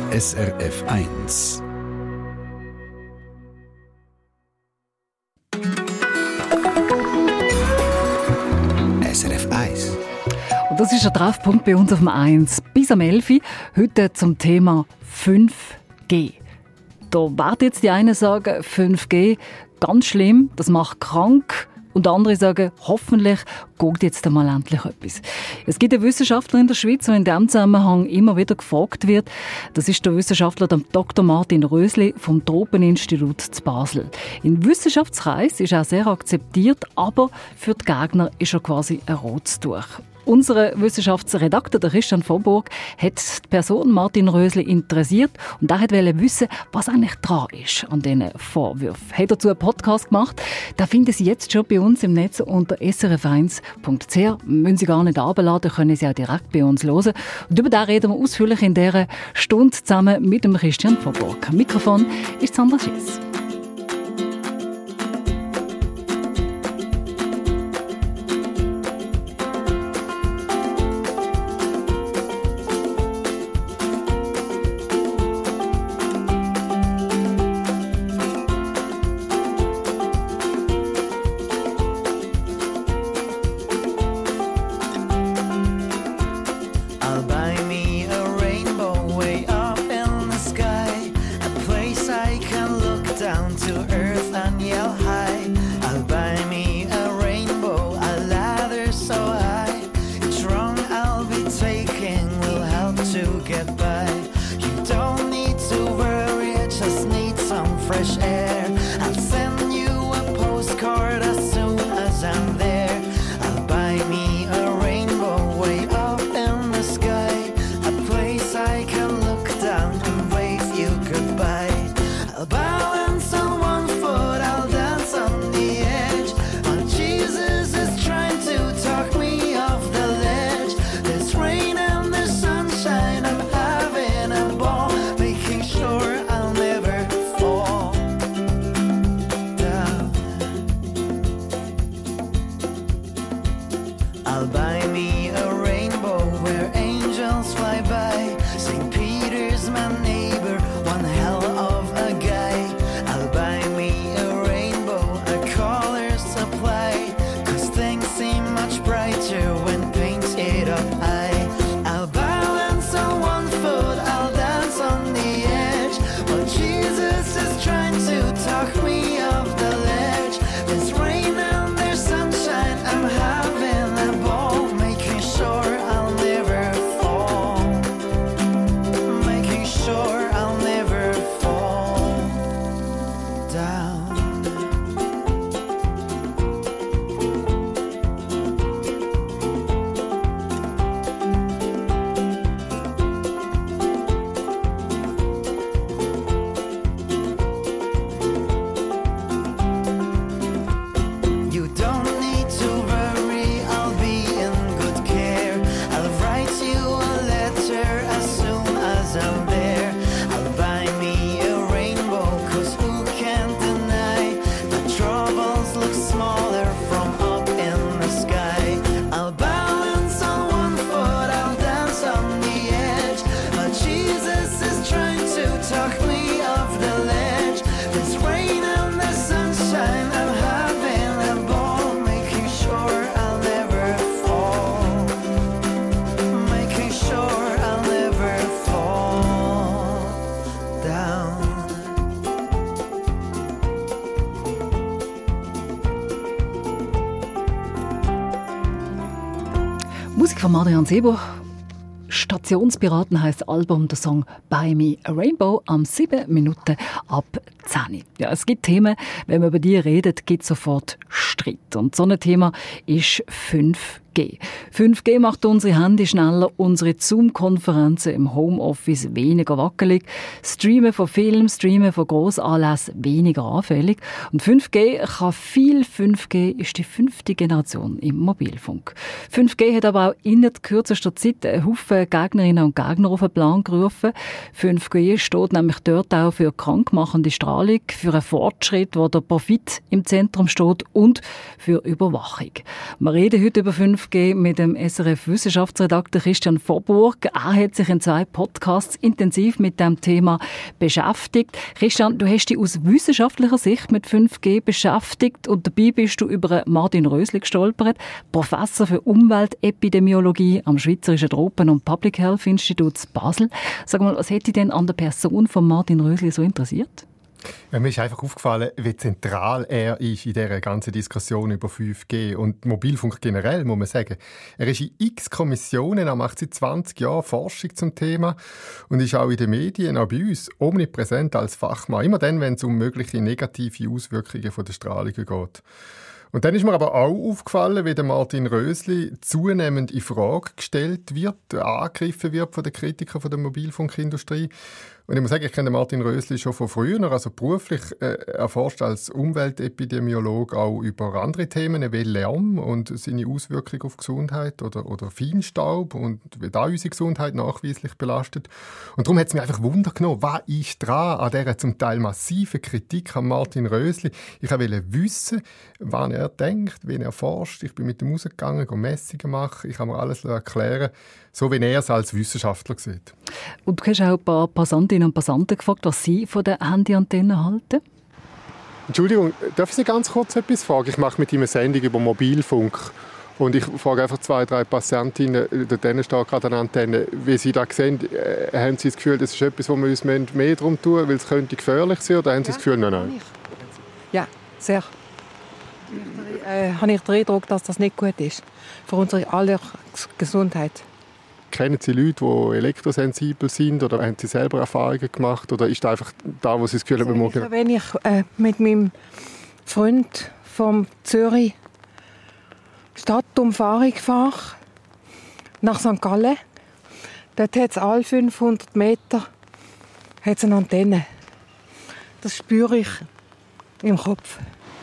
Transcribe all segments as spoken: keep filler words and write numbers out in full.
S R F eins. S R F eins. Und das ist der Treffpunkt bei uns auf dem eins. Bis am elf Uhr, heute zum Thema fünf G. Da werden jetzt die einen sagen, fünf G, ganz schlimm, das macht krank. Und andere sagen, hoffentlich geht jetzt einmal endlich etwas. Es gibt einen Wissenschaftler in der Schweiz, der in diesem Zusammenhang immer wieder gefragt wird. Das ist der Wissenschaftler Doktor Martin Rösli vom Tropeninstitut zu Basel. Im Wissenschaftskreis ist er sehr akzeptiert, aber für die Gegner ist er quasi ein rotes Tuch. Unser Wissenschaftsredakteur, der Christian Vorburg, hat die Person Martin Rösli interessiert und er wollte wissen, was eigentlich dran ist an diesen Vorwürfen. Er hat dazu einen Podcast gemacht. Den finden Sie jetzt schon bei uns im Netz unter s r f eins punkt c h. Müssen Sie gar nicht herunterladen, können Sie auch direkt bei uns hören. Und über das reden wir ausführlich in dieser Stunde zusammen mit dem Christian Vorburg. Am Mikrofon ist Sandra Schiess. Musik von Adrian Seber. Stationspiraten heisst das Album, der Song «Buy Me a Rainbow» am sieben Minuten ab zehn. Ja, es gibt Themen, wenn man über die redet, gibt es sofort Streit. Und so ein Thema ist fünf G. fünf G macht unsere Handy schneller, unsere Zoom-Konferenzen im Homeoffice weniger wackelig, Streamen von Filmen, Streamen von Grossanlässen weniger anfällig. Und fünf G kann viel. fünf G ist die fünfte Generation im Mobilfunk. fünf G hat aber auch innerhalb kürzester Zeit einen Haufen Gegnerinnen und Gegner auf den Plan gerufen. fünf G steht nämlich dort auch für krankmachende Strahlung, für einen Fortschritt, wo der Profit im Zentrum steht und für Überwachung. Wir reden heute über fünf fünf G mit dem S R F-Wissenschaftsredakteur Christian Vorburg. Er hat sich in zwei Podcasts intensiv mit dem Thema beschäftigt. Christian, du hast dich aus wissenschaftlicher Sicht mit fünf G beschäftigt und dabei bist du über Martin Rösli gestolpert, Professor für Umweltepidemiologie am Schweizerischen Tropen- und Public Health Institut Basel. Sag mal, was hätte dich denn an der Person von Martin Rösli so interessiert? Ja, mir ist einfach aufgefallen, wie zentral er ist in dieser ganzen Diskussion über fünf G und Mobilfunk generell, muss man sagen. Er ist in x Kommissionen, er macht seit zwanzig Jahren Forschung zum Thema und ist auch in den Medien, auch bei uns, omnipräsent als Fachmann. Immer dann, wenn es um mögliche negative Auswirkungen von der Strahlung geht. Und dann ist mir aber auch aufgefallen, wie der Martin Rösli zunehmend in Frage gestellt wird, angegriffen wird von den Kritikern von der Mobilfunkindustrie. Und ich muss sagen, ich kenne Martin Rösli schon von früher, also beruflich äh, erforscht als Umweltepidemiologe auch über andere Themen wie Lärm und seine Auswirkungen auf Gesundheit oder, oder Feinstaub und wie da unsere Gesundheit nachweislich belastet. Und darum hat es mich einfach Wunder genommen, was ist dran an dieser zum Teil massiven Kritik an Martin Rösli. Ich wollte wissen, wann er denkt, wen er forscht. Ich bin mit ihm rausgegangen, gehe Messungen machen. Ich habe mir alles erklären, so wie er es als Wissenschaftler sieht. Und du hast auch ein paar Passantinnen und Passanten gefragt, was sie von den Handyantennen halten? Entschuldigung, darf ich Sie ganz kurz etwas fragen? Ich mache mit ihm eine Sendung über Mobilfunk. Und ich frage einfach zwei, drei Passantinnen, denen steht gerade eine Antenne, wie Sie das sehen, äh, haben Sie das Gefühl, das ist etwas, wo wir uns mehr darum tun müssen, weil es könnte gefährlich sein, oder haben Sie ja, das Gefühl, nein, nein? Ja, sehr. Äh, habe ich den Eindruck, dass das nicht gut ist für unsere aller Gesundheit. Kennen Sie Leute, die elektrosensibel sind, oder haben Sie selber Erfahrungen gemacht, oder ist das einfach da, wo Sie das Gefühl haben, also morgen... Wenn ich äh, mit meinem Freund vom Zürich Stadtumfahrung fahre, nach Sankt Gallen, dort hat es alle fünfhundert Meter hat's eine Antenne. Das spüre ich im Kopf.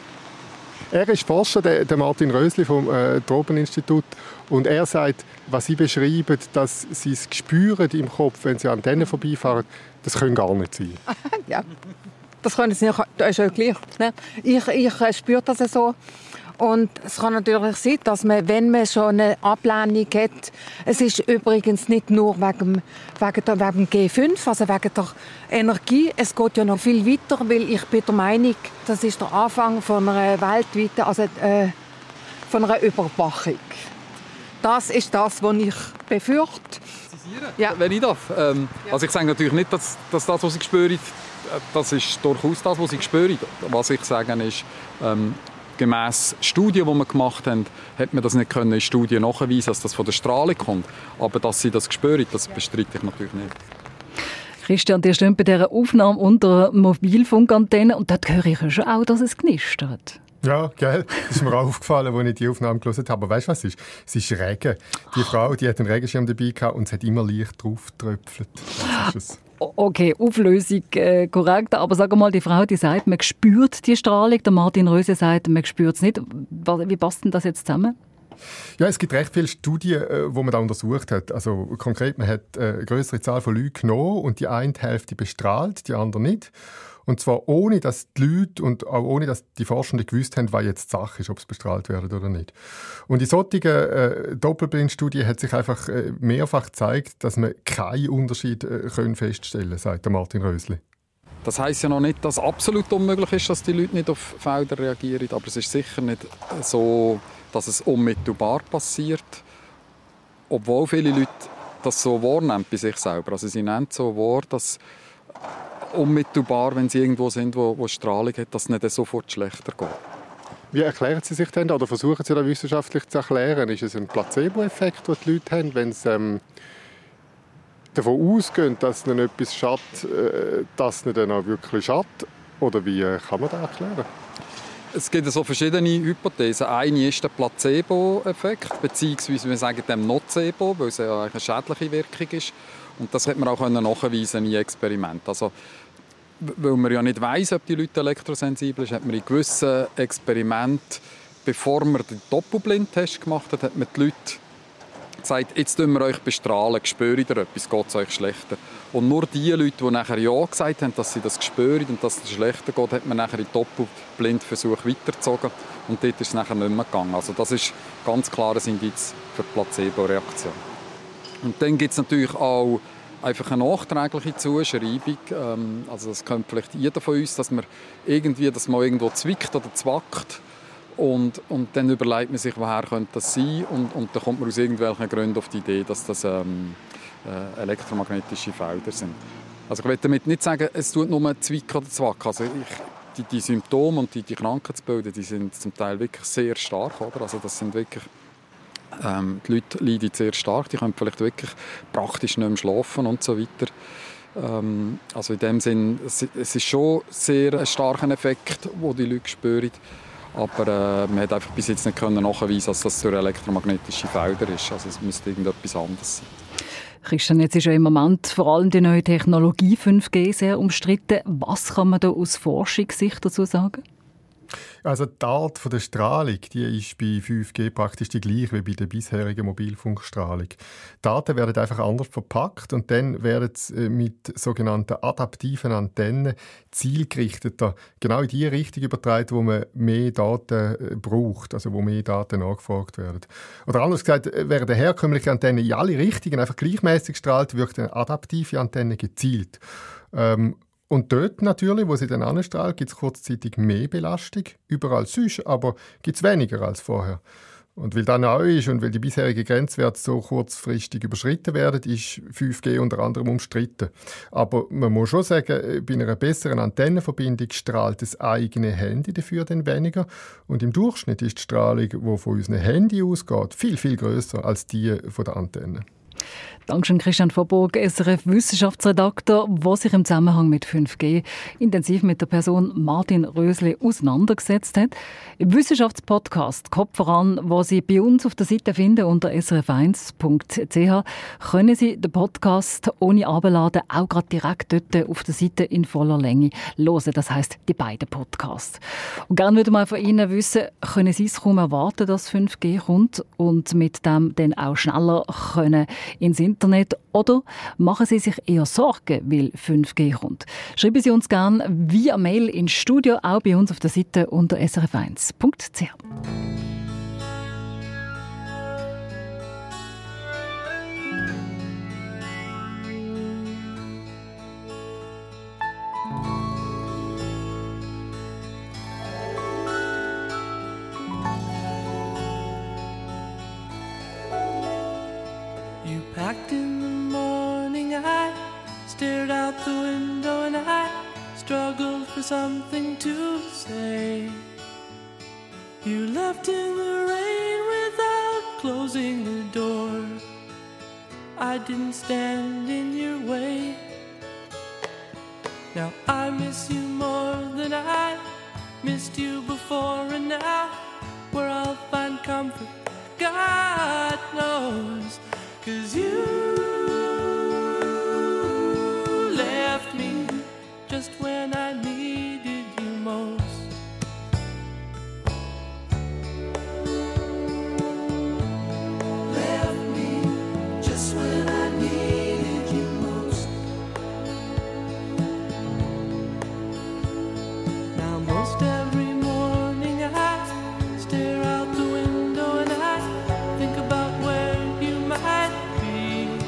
Er ist Forscher, der Martin Rösli vom äh, Tropeninstitut, und er sagt, was Sie beschreiben, dass Sie es spüren im Kopf, wenn Sie an Antennen vorbeifahren, das können gar nicht sein. Ja, das können Sie nicht. Das ist ja gleich. Ne? Ich, ich äh, spüre das so. Und es kann natürlich sein, dass man, wenn man schon eine Ablehnung hat, es ist übrigens nicht nur wegen, wegen, der, wegen G fünf, also wegen der Energie, es geht ja noch viel weiter, weil ich bin der Meinung, das ist der Anfang von einer weltweiten, also äh, von einer Überwachung. Das ist das, was ich befürchte. Ja. Wenn ich darf. Ähm, ja. Also ich sage natürlich nicht, dass, dass das, was Sie spüren, das ist durchaus das, was Sie spüren. Was ich sage ist, ähm, gemäss Studien, die wir gemacht haben, hat man das nicht können in Studien nachweisen, dass das von der Strahlung kommt. Aber dass sie das spüren, das bestreite ich natürlich nicht. Christian, ihr steht bei dieser Aufnahme unter Mobilfunkantenne und dort höre ich ja schon auch, dass es knistert. Ja, gell? Das ist mir auch aufgefallen, als ich die Aufnahme gelesen habe. Aber weißt du, was es ist? Es ist Regen. Die Frau, die hat einen Regenschirm dabei gehabt und es hat immer leicht drauf getröpfelt. Das ist es. Okay, Auflösung äh, korrekt. Aber sag mal, die Frau, die sagt, man spürt die Strahlung. Der Martin Röse sagt, man spürt es nicht. Wie passt denn das jetzt zusammen? Ja, es gibt recht viele Studien, die man da untersucht hat. Also konkret, man hat eine größere Zahl von Leuten genommen und die eine Hälfte bestrahlt, die andere nicht. Und zwar ohne, dass die Leute und auch ohne, dass die Forschenden gewusst haben, was jetzt die Sache ist, ob es bestrahlt werden oder nicht. Und in solchen äh, Doppelblindstudien hat sich einfach äh, mehrfach gezeigt, dass man keinen Unterschied äh, können feststellen kann, sagt der Martin Rösli. Das heisst ja noch nicht, dass es absolut unmöglich ist, dass die Leute nicht auf Felder reagieren. Aber es ist sicher nicht so, dass es unmittelbar passiert. Obwohl viele Leute das so wahrnehmen bei sich selber. Also sie nehmen so wahr, dass unmittelbar, wenn sie irgendwo sind, wo, wo Strahlung hat, dass es nicht sofort schlechter geht. Wie erklären Sie sich denn oder versuchen Sie das wissenschaftlich zu erklären? Ist es ein Placebo-Effekt, den die Leute haben, wenn sie ähm, davon ausgehen, dass ihnen etwas schadet, äh, dass es dann auch wirklich schadet? Oder wie äh, kann man das erklären? Es gibt so verschiedene Hypothesen. Eine ist der Placebo-Effekt, beziehungsweise wir sagen dem Nocebo, weil es ja eine schädliche Wirkung ist. Und das hat man auch nachweisen in Experimenten. Also, weil man ja nicht weiss, ob die Leute elektrosensibel sind, hat man in gewissen Experimenten, bevor man den Doppelblindtest gemacht hat, hat man die Leute gesagt, jetzt tun wir euch bestrahlen, spürt ihr etwas, geht es euch schlechter. Und nur die Leute, die nachher ja gesagt haben, dass sie das spüren und dass es schlechter geht, hat man nachher in Doppelblindversuch weitergezogen und dort ist es nachher nicht mehr gegangen. Also das ist ganz klar ein Indiz für die Placebo-Reaktion. Und dann gibt es natürlich auch einfach eine nachträgliche Zuschreibung. Ähm, also das kennt vielleicht jeder von uns, dass man irgendwie, dass man irgendwo zwickt oder zwackt. Und, und dann überlegt man sich, woher könnte das sein und, und dann kommt man aus irgendwelchen Gründen auf die Idee, dass das ähm, äh, elektromagnetische Felder sind. Also ich will damit nicht sagen, es tut nur zwicken oder zwacken. Also ich, die, die Symptome und die, die Krankheitsbilder, die sind zum Teil wirklich sehr stark. Oder? Also das sind wirklich, ähm, die Leute leiden sehr stark, die können vielleicht wirklich praktisch nicht mehr schlafen und so weiter. Ähm, also in dem Sinn, es, es ist schon sehr ein starker Effekt, den die Leute spüren. Aber äh, man hat einfach bis jetzt nicht können nachweisen, dass das durch elektromagnetische Felder ist. Also es müsste irgendetwas anderes sein. Christian, jetzt ist ja im Moment vor allem die neue Technologie fünf G sehr umstritten. Was kann man da aus Forschungssicht dazu sagen? Also die Art von der Strahlung, die ist bei fünf G praktisch die gleiche wie bei der bisherigen Mobilfunkstrahlung. Daten werden einfach anders verpackt und dann werden sie mit sogenannten adaptiven Antennen zielgerichteter genau in die Richtung übertragen, wo man mehr Daten braucht, also wo mehr Daten nachgefragt werden. Oder anders gesagt, während eine herkömmliche Antenne in alle Richtungen einfach gleichmäßig strahlt, wirkt eine adaptive Antenne gezielt. Ähm, Und dort natürlich, wo sie dann anstrahlt, gibt es kurzzeitig mehr Belastung, überall sonst, aber gibt es weniger als vorher. Und weil das neu ist und weil die bisherigen Grenzwerte so kurzfristig überschritten werden, ist fünf G unter anderem umstritten. Aber man muss schon sagen, bei einer besseren Antennenverbindung strahlt das eigene Handy dafür dann weniger. Und im Durchschnitt ist die Strahlung, die von unserem Handy ausgeht, viel, viel grösser als die von der Antenne. Dankeschön, Christian Vorburg, S R F-Wissenschaftsredakteur, der sich im Zusammenhang mit fünf G intensiv mit der Person Martin Rösli auseinandergesetzt hat. Im Wissenschaftspodcast «Kopf voran», wo Sie bei uns auf der Seite finden unter s r f eins punkt c h, können Sie den Podcast ohne Abladen auch gerade direkt dort auf der Seite in voller Länge hören. Das heisst, die beiden Podcasts. Und gerne würde mal von Ihnen wissen, können Sie es kaum erwarten, dass fünf G kommt und mit dem dann auch schneller können ins Internet, oder machen Sie sich eher Sorgen, weil fünf G kommt? Schreiben Sie uns gerne via Mail ins Studio, auch bei uns auf der Seite unter s r f eins punkt c h. Packed in the morning, I stared out the window and I struggled for something to say. You left in the rain without closing the door. I didn't stand in your way. Now I miss you more than I missed you before, and now where I'll find comfort, God knows. 'Cause you left me just when I needed you most. Left me just when I needed you most. Now most every morning I stare out the window and I think about where you might be.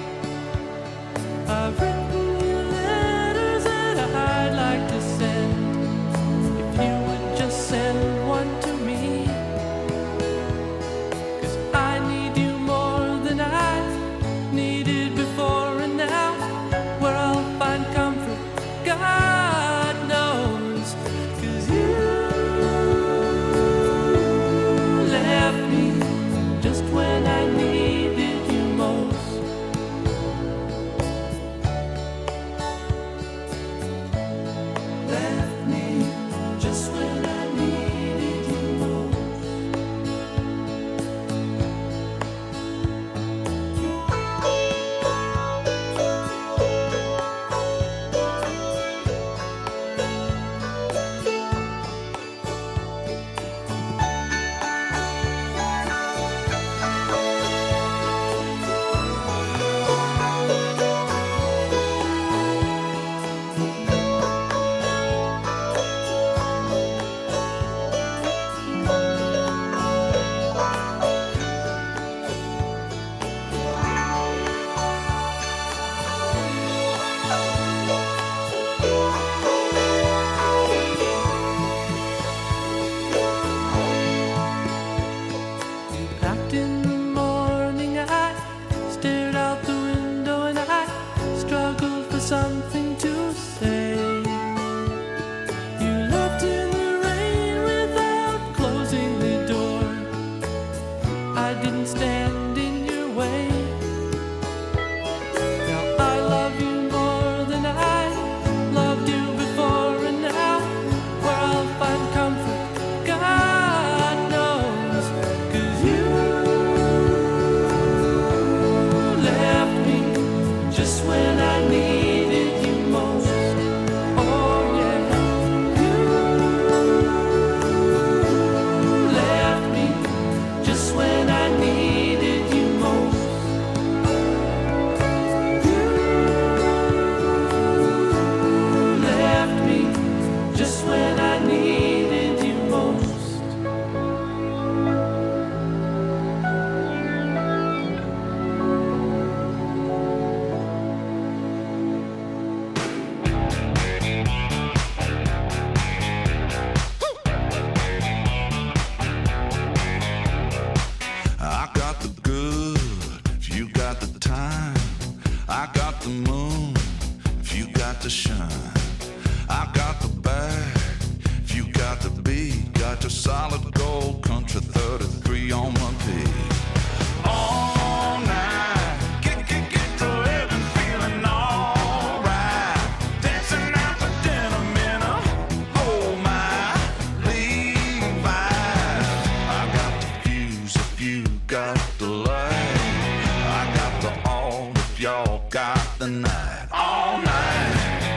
got to shine. I got the bag, if you got the beat. Got your solid gold country thirty-three on my feet. All night, get, get, get to living, feeling alright. Dancing out the denim in a, oh my, Levi's. I got the fuse if you got the light. I got the all if y'all got the night. All night.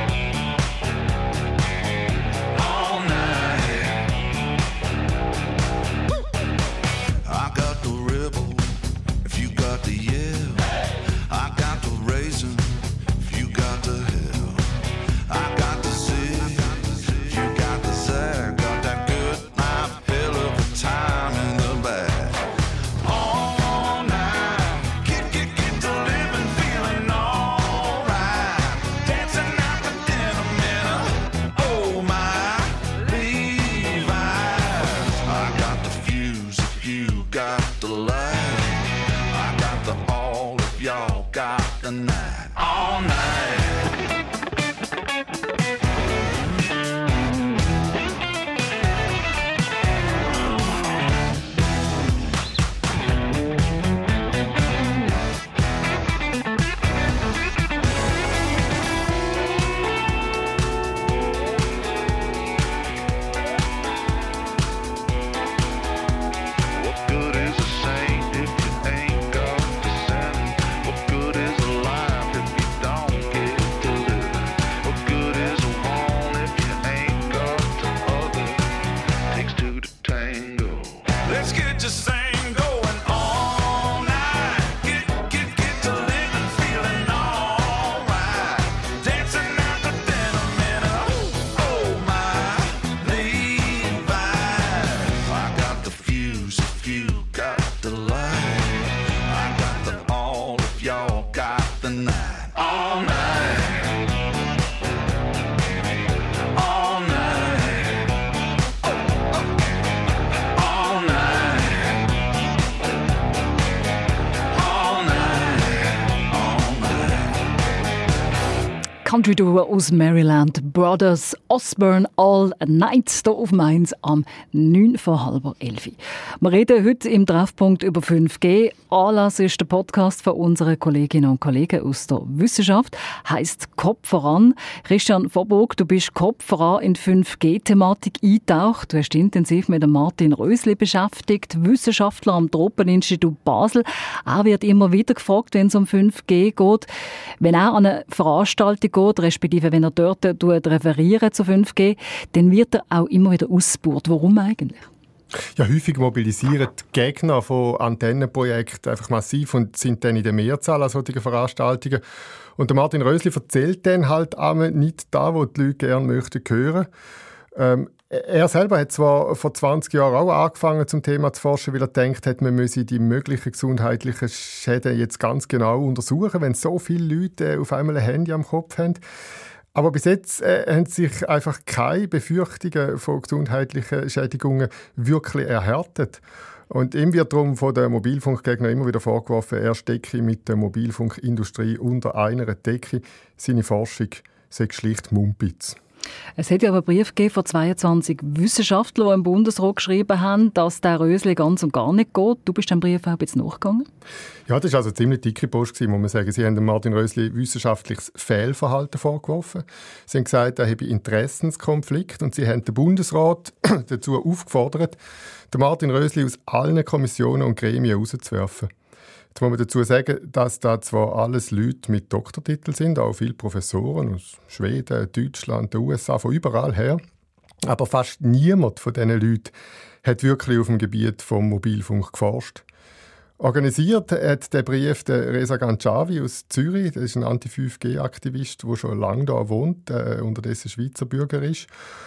Country-Duo aus Maryland, Brothers Osborne All Night, hier auf Mainz am neun vor halb elf. Wir reden heute im Treffpunkt über fünf G. Anlass ist der Podcast von unseren Kolleginnen und Kollegen aus der Wissenschaft. Heisst Kopf voran. Christian Vorburg, du bist Kopf voran in die fünf G-Thematik eingetaucht. Du hast dich intensiv mit Martin Rösli beschäftigt, Wissenschaftler am Tropeninstitut Basel. Er wird immer wieder gefragt, wenn es um fünf G geht. Wenn er an eine Veranstaltung geht, respektive wenn er dort referiert zu fünf G, dann wird er auch immer wieder ausgebaut. Warum eigentlich? Ja, häufig mobilisieren die Gegner von Antennenprojekten einfach massiv und sind dann in der Mehrzahl an solchen Veranstaltungen. Und der Martin Rösli erzählt dann halt einmal nicht da, wo die Leute gerne möchten hören. Ähm, er selber hat zwar vor zwanzig Jahren auch angefangen, zum Thema zu forschen, weil er gedacht hat, man müsse die möglichen gesundheitlichen Schäden jetzt ganz genau untersuchen, wenn so viele Leute auf einmal ein Handy am Kopf haben. Aber bis jetzt äh, haben sich einfach keine Befürchtungen von gesundheitlichen Schädigungen wirklich erhärtet. Und ihm wird darum von den Mobilfunkgegnern immer wieder vorgeworfen, er stecke mit der Mobilfunkindustrie unter einer Decke. Seine Forschung sei schlicht Mumpitz. Es hat ja aber einen Brief gegeben von zweiundzwanzig Wissenschaftlern, die im Bundesrat geschrieben haben, dass der Rösli ganz und gar nicht geht. Du bist dem Brief auch jetzt nachgegangen? Ja, das war also eine ziemlich dicke Post, muss man sagen. Sie haben dem Martin Rösli wissenschaftliches Fehlverhalten vorgeworfen. Sie haben gesagt, er habe Interessenskonflikt und sie haben den Bundesrat dazu aufgefordert, den Martin Rösli aus allen Kommissionen und Gremien rauszuwerfen. Jetzt muss man dazu sagen, dass da zwar alles Leute mit Doktortitel sind, auch viele Professoren aus Schweden, Deutschland, den U S A, von überall her. Aber fast niemand von diesen Leuten hat wirklich auf dem Gebiet vom Mobilfunk geforscht. Organisiert hat der Brief der Reza Gancavi aus Zürich. Das ist ein Anti fünf G Aktivist, der schon lange da wohnt, äh, unterdessen Schweizer Bürger ist.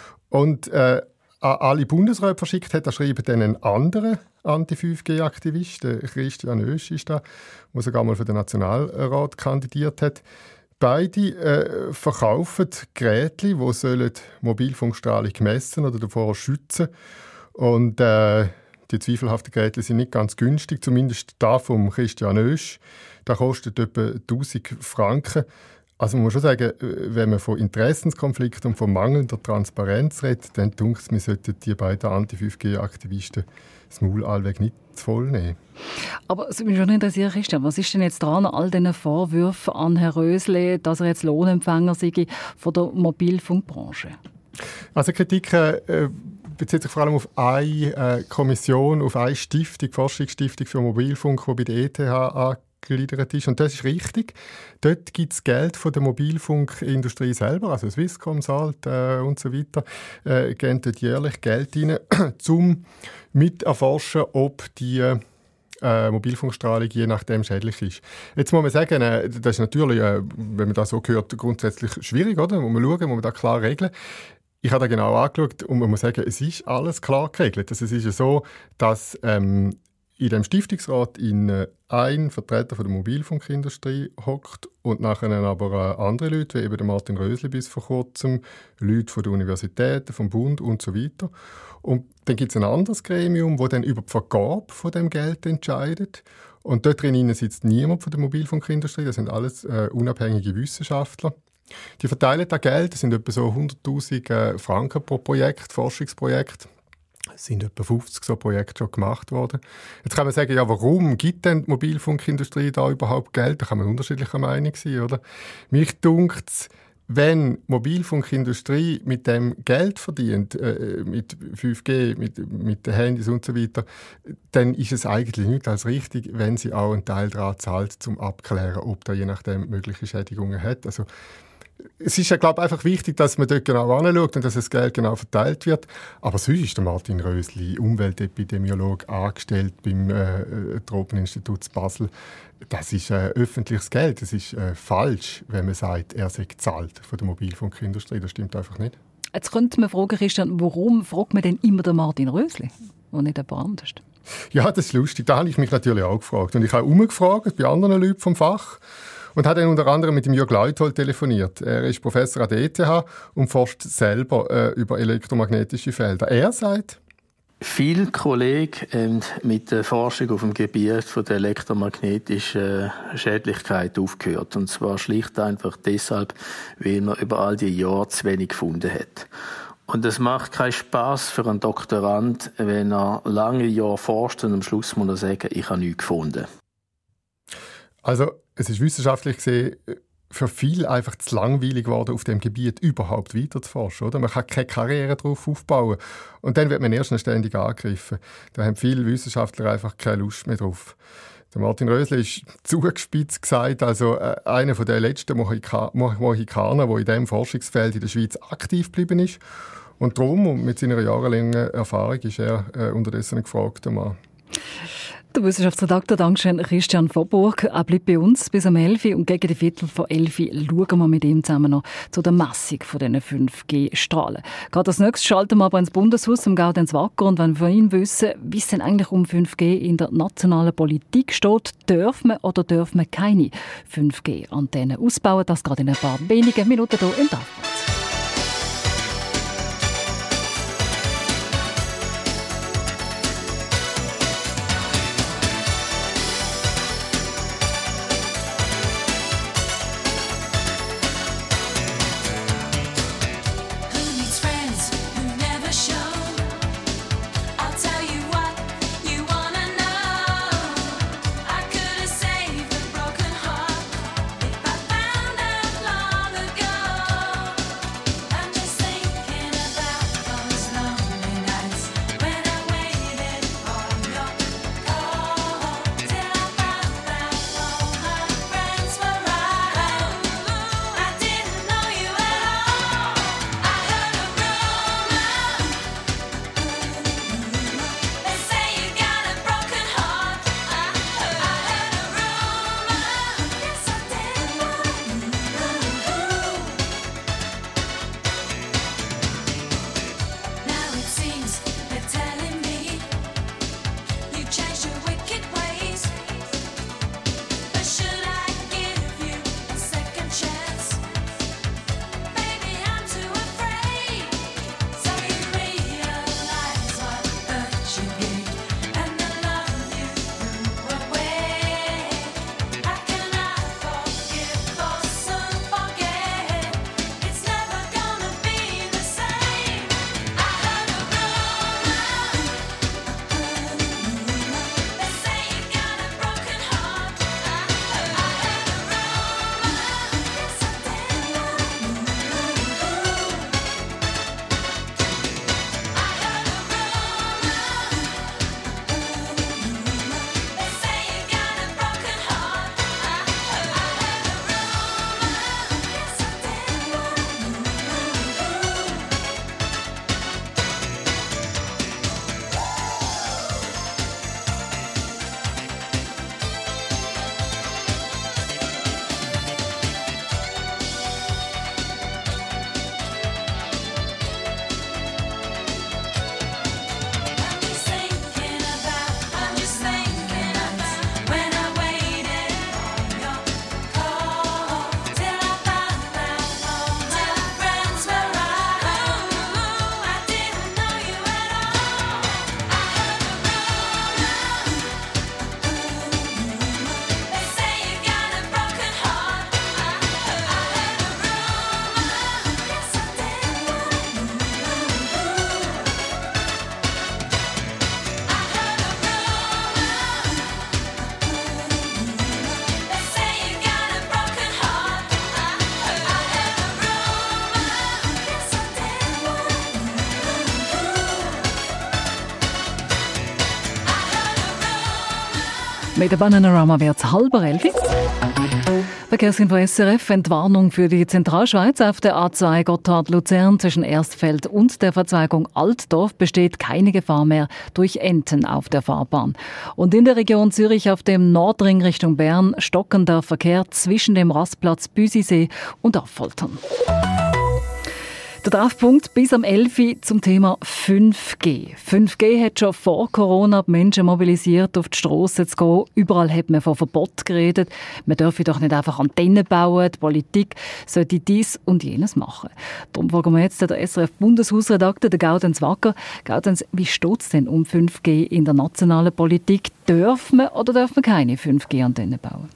Und äh, an alle Bundesräte verschickt hat, er schreibt dann einen anderen Anti fünf G Aktivist, Christian Oesch ist da, der sogar mal für den Nationalrat kandidiert hat. Beide äh, verkaufen Geräte, die sollen Mobilfunkstrahlung messen oder davor schützen. Und äh, die zweifelhaften Geräte sind nicht ganz günstig, zumindest da vom Christian Oesch. Das kostet etwa tausend Franken. Also man muss schon sagen, wenn man von Interessenskonflikten und von mangelnder Transparenz redet, dann denke ich, wir sollten die beiden Anti fünf G Aktivisten das Maul allweg nicht zu voll nehmen. Aber es würde mich schon interessieren, Christian, was ist denn jetzt dran an all diesen Vorwürfen an Herrn Rösle, dass er jetzt Lohnempfänger sei von der Mobilfunkbranche? Also Kritiken äh, bezieht sich vor allem auf eine äh, Kommission, auf eine Stiftung, die Forschungsstiftung für Mobilfunk, die bei der E T H angegliedert ist. Und das ist richtig. Dort gibt es Geld von der Mobilfunkindustrie selber, also Swisscom, Salt äh, und so weiter, äh, geben dort jährlich Geld rein, um miterforschen, ob die äh, Mobilfunkstrahlung je nachdem schädlich ist. Jetzt muss man sagen, äh, das ist natürlich, äh, wenn man das so hört, grundsätzlich schwierig, oder? Muss man schauen, muss man da klar regeln. Ich habe da genau angeschaut und man muss sagen, es ist alles klar geregelt. Also es ist ja so, dass ähm, in dem Stiftungsrat in, äh, ein Vertreter von der Mobilfunkindustrie hockt und nachher aber äh, andere Leute, wie eben der Martin Rösle bis vor kurzem, Leute von der Universitäten, vom Bund und so weiter. Und dann gibt es ein anderes Gremium, das dann über die Vergabe von dem Geld entscheidet. Und dort drin sitzt niemand von der Mobilfunkindustrie, das sind alles äh, unabhängige Wissenschaftler. Die verteilen das Geld, das sind etwa so hunderttausend äh, Franken pro Projekt, Forschungsprojekt. Es sind etwa fünfzig so Projekte schon gemacht worden. Jetzt kann man sagen, ja, warum gibt denn die Mobilfunkindustrie da überhaupt Geld? Da kann man unterschiedlicher Meinung sein, oder? Mich dunkt es, wenn die Mobilfunkindustrie mit dem Geld verdient, äh, mit fünf G, mit, mit den Handys und so weiter, dann ist es eigentlich nicht als richtig, wenn sie auch einen Teil daran zahlt, um abzuklären, ob da je nachdem mögliche Schädigungen hat. Also, es ist ja, glaube ich, einfach wichtig, dass man dort genau anschaut und dass das Geld genau verteilt wird. Aber sonst ist der Martin Rösli, Umweltepidemiologe, angestellt beim äh, Tropeninstitut Basel. Das ist äh, öffentliches Geld. Es ist äh, falsch, wenn man sagt, er sei gezahlt von der Mobilfunkindustrie. Das stimmt einfach nicht. Jetzt könnte man fragen, Christian, warum fragt man denn immer den Martin Rösli und nicht jemand anderes? Ja, das ist lustig. Da habe ich mich natürlich auch gefragt. Und ich habe umgefragt bei anderen Leuten vom Fach. Und hat dann unter anderem mit dem Jürg Leuthold telefoniert. Er ist Professor an der E T H und forscht selber äh, über elektromagnetische Felder. Er sagt, viele Kollegen haben mit der Forschung auf dem Gebiet von der elektromagnetischen Schädlichkeit aufgehört. Und zwar schlicht einfach deshalb, weil man über all die Jahre zu wenig gefunden hat. Und es macht keinen Spass für einen Doktorand, wenn er lange Jahre forscht und am Schluss muss er sagen, ich habe nichts gefunden. Also, es ist wissenschaftlich gesehen für viele einfach zu langweilig geworden, auf dem Gebiet überhaupt weiter zu forschen. Oder? Man kann keine Karriere darauf aufbauen. Und dann wird man erst ständig angegriffen. Da haben viele Wissenschaftler einfach keine Lust mehr drauf. Der Martin Rösle ist zugespitzt gesagt, also äh, einer der letzten Mohika- Mohikaner, der in diesem Forschungsfeld in der Schweiz aktiv geblieben ist. Und darum, und mit seiner jahrelangen Erfahrung, ist er äh, unterdessen ein gefragter Mann. Der Wissenschaftsredakteur, Dankeschön, Christian Vorburg. Er bleibt bei uns bis um elf Uhr und gegen die Viertel vor elf Uhr schauen wir mit ihm zusammen noch zu der Messung dieser fünf G Strahlen. Gerade als nächstes schalten wir aber ins Bundeshaus zum Gaudenz Wacker und wenn wir von ihm wissen, wie es denn eigentlich um fünf G in der nationalen Politik steht, dürfen wir oder dürfen wir keine fünf G Antennen ausbauen. Das gerade in ein paar wenigen Minuten hier im Dorfplatz. Found out long ago. Mit der Bananarama wird es halber elf. Verkehrsinfo S R F, Entwarnung für die Zentralschweiz. Auf der A zwei Gotthard-Luzern zwischen Erstfeld und der Verzweigung Altdorf besteht keine Gefahr mehr durch Enten auf der Fahrbahn. Und in der Region Zürich auf dem Nordring Richtung Bern stockender Verkehr zwischen dem Rastplatz Büsisee und Affoltern. Der Treffpunkt bis am elf Uhr zum Thema fünf G. fünf G hat schon vor Corona die Menschen mobilisiert, auf die Strasse zu gehen. Überall hat man von Verbot geredet. Man dürfe doch nicht einfach Antennen bauen. Die Politik sollte dies und jenes machen. Darum fragen wir jetzt den S R F-Bundeshausredakteur, Gaudenz Wacker. Gaudenz, wie steht es denn um fünf G in der nationalen Politik? Darf man oder darf man keine fünf G-Antennen bauen?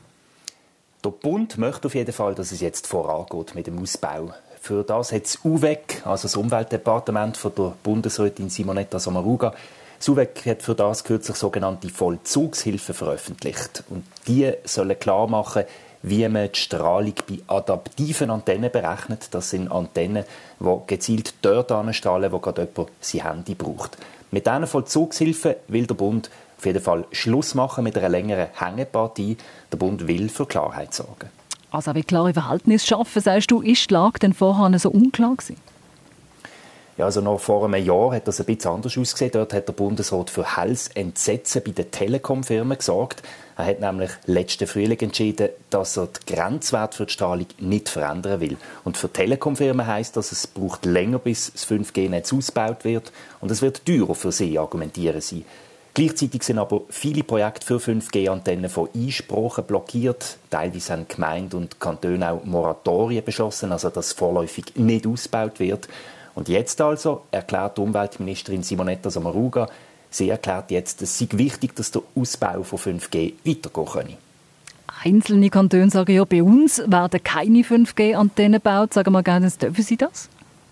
Der Bund möchte auf jeden Fall, dass es jetzt vorangeht mit dem Ausbau. Für das hat das U W E C, also das Umweltdepartement von der Bundesrätin Simonetta Sommaruga, das U W E C hat für das kürzlich sogenannte Vollzugshilfen veröffentlicht. Und die sollen klar machen, wie man die Strahlung bei adaptiven Antennen berechnet. Das sind Antennen, die gezielt dort anstrahlen, wo gerade jemand sein Handy braucht. Mit diesen Vollzugshilfen will der Bund auf jeden Fall Schluss machen mit einer längeren Hängepartie. Der Bund will für Klarheit sorgen. Also wie klare Verhältnisse schaffen, sagst du, ist die Lage denn vorher so unklar gewesen? Ja, also noch vor einem Jahr hat das ein bisschen anders ausgesehen. Dort hat der Bundesrat für helles Entsetzen bei den Telekom-Firmen gesorgt. Er hat nämlich letzten Frühling entschieden, dass er den Grenzwert für die Strahlung nicht verändern will. Und für Telekom-Firmen heisst das, es braucht länger, bis das fünf G-Netz ausgebaut wird. Und es wird teurer für sie, argumentieren sie. Gleichzeitig sind aber viele Projekte für fünf G-Antennen von Einsprachen blockiert. Teilweise haben Gemeinden und Kantone auch Moratorien beschlossen, also dass vorläufig nicht ausgebaut wird. Und jetzt also erklärt die Umweltministerin Simonetta Sommaruga, sie erklärt jetzt, es sei wichtig, dass der Ausbau von fünf G weitergehen könne. Einzelne Kantone sagen ja, bei uns werden keine fünf G-Antennen gebaut. Sagen wir gerne, dürfen sie das?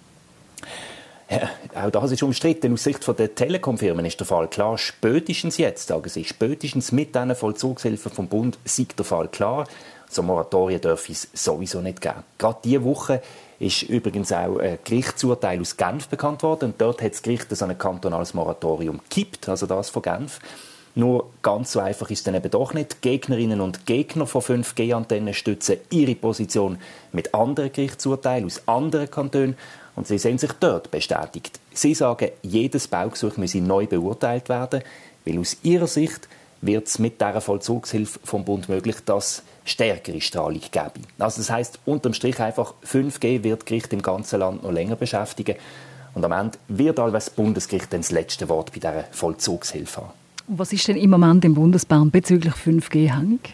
Ja, auch das ist umstritten. Aus Sicht der Telekom-Firmen ist der Fall klar. Spätestens jetzt, sagen sie, spätestens mit diesen Vollzugshilfen vom Bund, sei der Fall klar. So Moratorien dürfen es sowieso nicht geben. Gerade diese Woche ist übrigens auch ein Gerichtsurteil aus Genf bekannt worden. Und dort hat das Gericht so ein kantonales Moratorium gekippt, also das von Genf. Nur ganz so einfach ist es dann eben doch nicht. Die Gegnerinnen und Gegner von fünf G-Antennen stützen ihre Position mit anderen Gerichtsurteilen aus anderen Kantonen. Und sie sehen sich dort bestätigt. Sie sagen, jedes Baugesuch müsse neu beurteilt werden, weil aus ihrer Sicht wird es mit dieser Vollzugshilfe vom Bund möglich, dass stärkere Strahlung gäbe. Also das heisst, unterm Strich einfach, fünf G wird Gericht im ganzen Land noch länger beschäftigen. Und am Ende wird allweil das Bundesgericht dann das letzte Wort bei dieser Vollzugshilfe haben. Und was ist denn im Moment im Bundesbahn bezüglich fünf G hängig?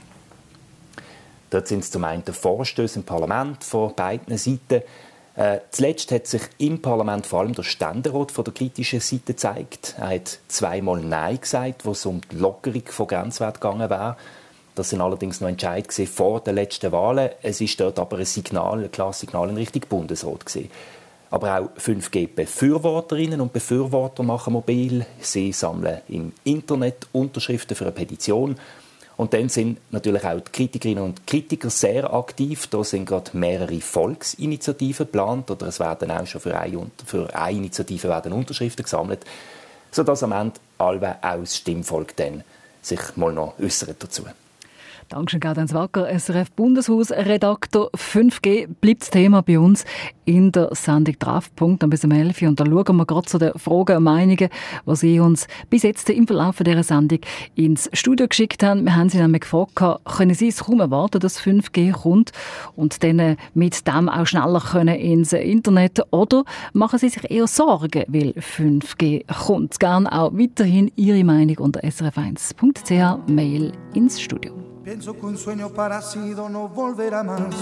Dort sind es zum einen Vorstöße im Parlament von beiden Seiten. Äh, zuletzt hat sich im Parlament vor allem der Ständerat von der kritischen Seite gezeigt. Er hat zweimal Nein gesagt, wo es um die Lockerung von Grenzwerten gegangen wäre. Das sind allerdings noch Entscheidungen vor den letzten Wahlen. Es ist dort aber ein Signal, ein klares Signal in Richtung Bundesrat gewesen. Aber auch fünf G-Befürworterinnen und Befürworter machen mobil. Sie sammeln im Internet Unterschriften für eine Petition. Und dann sind natürlich auch die Kritikerinnen und Kritiker sehr aktiv. Da sind gerade mehrere Volksinitiativen geplant oder es werden auch schon für eine, für eine Initiative werden Unterschriften gesammelt, sodass am Ende alle auch das Stimmvolk dann sich mal noch äußert dazu. Dankeschön, Gaudenz Wacker, S R F-Bundeshausredakteur. fünf G bleibt das Thema bei uns in der Sendung Treffpunkt bis um elf Uhr. Und da schauen wir gerade zu den Fragen und Meinungen, die Sie uns bis jetzt im Verlauf dieser Sendung ins Studio geschickt haben. Wir haben Sie nämlich gefragt, können Sie es kaum erwarten, dass fünf G kommt und dann mit dem auch schneller können ins Internet, oder machen Sie sich eher Sorgen, weil fünf G kommt? Gerne auch weiterhin Ihre Meinung unter s r f eins punkt c h, Mail ins Studio. Pienso que un sueño parecido no volverá más.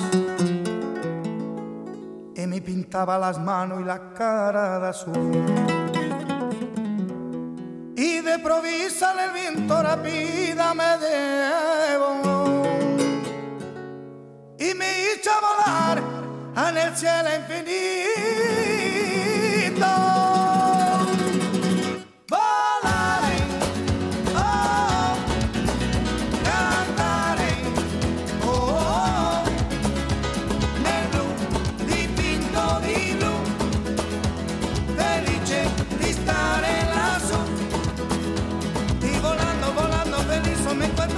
Y me pintaba las manos y la cara de azul. Y de provisa el viento rápida me llevó. Y me hizo volar en el cielo infinito. Me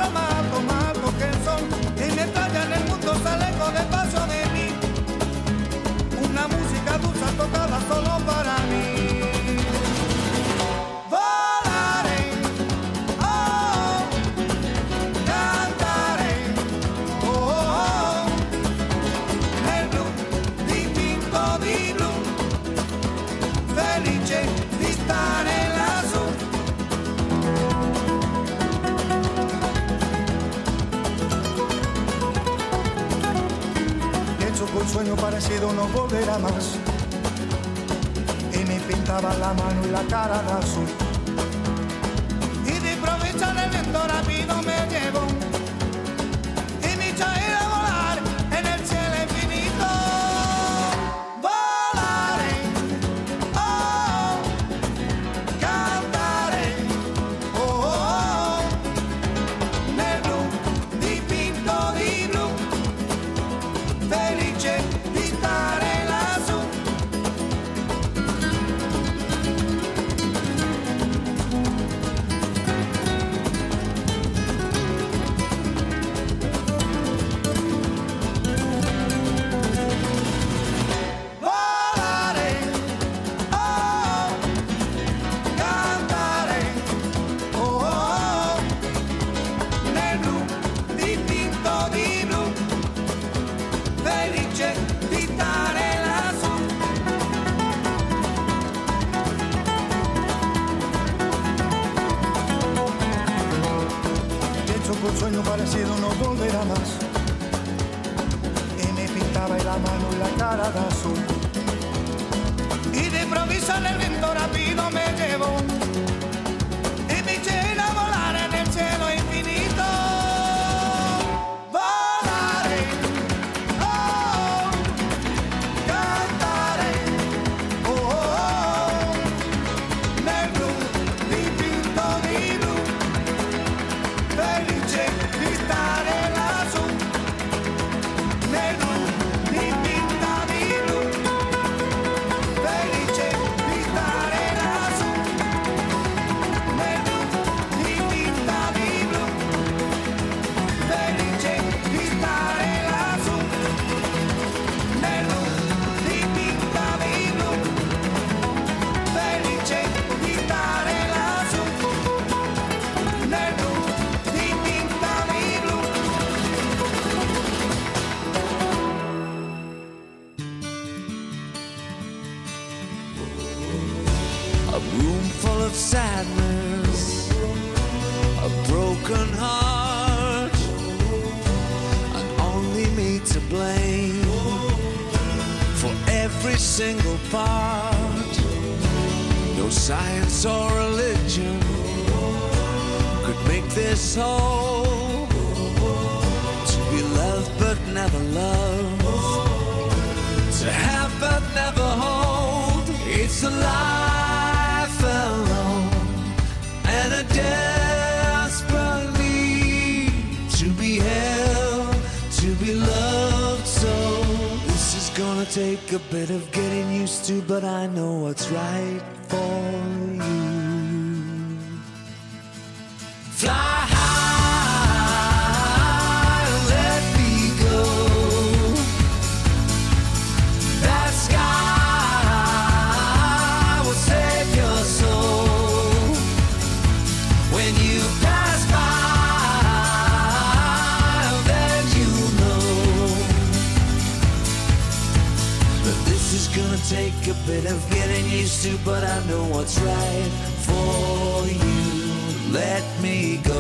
sueño parecido no volverá más. Y me pintaba la mano y la cara de azul. Y de improviso el viento rápido me llevó. Y me hizo ir a volar en el cielo infinito. Volaré, oh, cantaré, oh, oh, oh. Nel blu dipinto di blu, felice di stare lassù. Volare, oh, cantare, oh, oh, oh. Nel blu dipinto di blu, felice di stare lassù. Pienso que un sueño parecido no volverá más. Y me pintaba la mano y la cara de azul. Y de improviso el viento rápido me llevó. Y me eché a volar en el cielo infinito. Volaré, oh, cantaré, oh, oh, oh. Nel blu dipinto di blu, felice di stare lassù. Nel blu dipinto di blu, felice di stare lassù. Nel blu dipinto di blu, felice di stare lassù. Nel blu dipinto di blu, felice di stare lassù. Nel blu dipinto di blu. A room full of sadness, a broken heart, and only me to blame for every single part. No science or religion could make this whole. To be loved but never loved, to have but never hold. It's a life alone and a desperate need to be held, to be loved. So this is gonna take a bit of getting used to, but I know what's right for you. Fly high, let me go. That sky will save your soul. When you pass by, then you know that this is gonna take a bit of getting used to, but I know what's right for you. Let me go.